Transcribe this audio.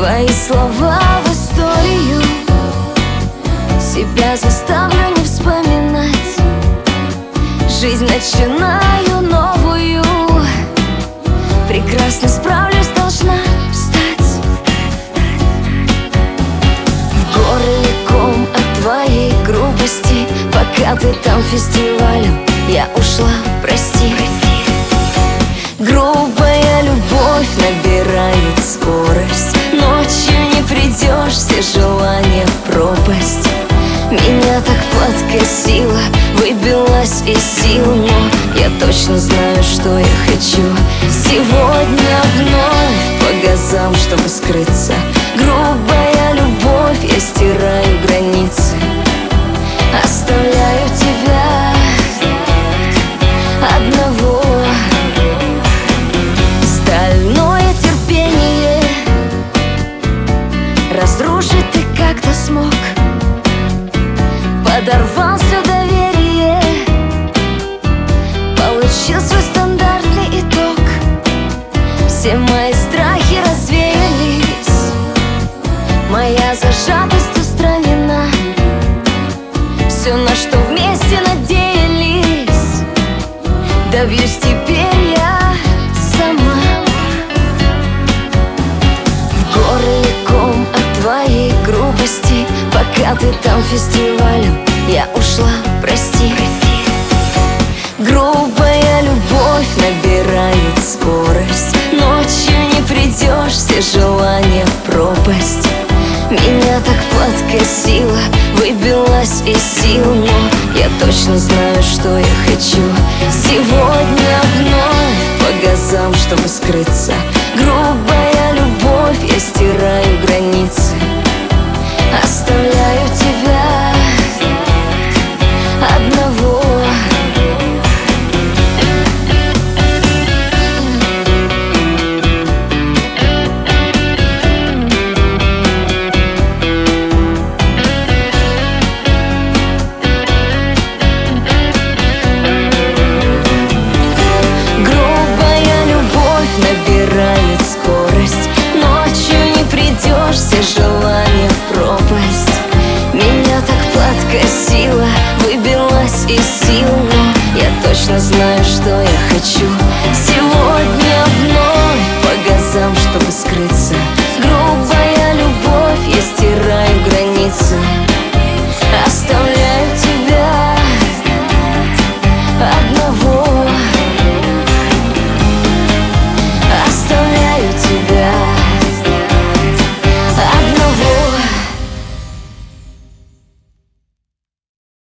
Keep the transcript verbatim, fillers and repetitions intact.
твои слова в историю. Себя заставлю не вспоминать. Жизнь начинаю новую. Прекрасно справлюсь, должна встать. В горле ком от твоей грубости. Пока ты там фестивалем, я ушла, прости. Грубая любовь набирает скорость. Ночью не придешь, все желания в пропасть. Меня так подкосило, выбилась из сил, но я точно знаю, что я хочу. Сегодня вновь по газам, чтобы скрыться. Грубая любовь, я стираю границы. Оставляю тебя одного. Стальное терпение разрушить ты как-то смог. Подорвал все доверие, получил свой стандартный итог. Все мои страхи развеялись, моя зажатость устранена. Все, на что вместе надеялись, добьюсь теперь я сама. В горле ком от твоей грубости. Пока ты там фестивалем, я ушла, прости. Грубая любовь набирает скорость. Ночью не придешь, все желания в пропасть. Меня так подкосило, выбилась из сил, но я точно знаю, что я хочу. Сегодня вновь по газам, чтобы скрыться. Грубая любовь, я стираю границы. Оставляю тебя одного. Грубая любовь набирает скорость. Ночью не придешь, все желания в пропасть. Меня так подкосило, выбилась из сил, но я точно знаю, что я хочу.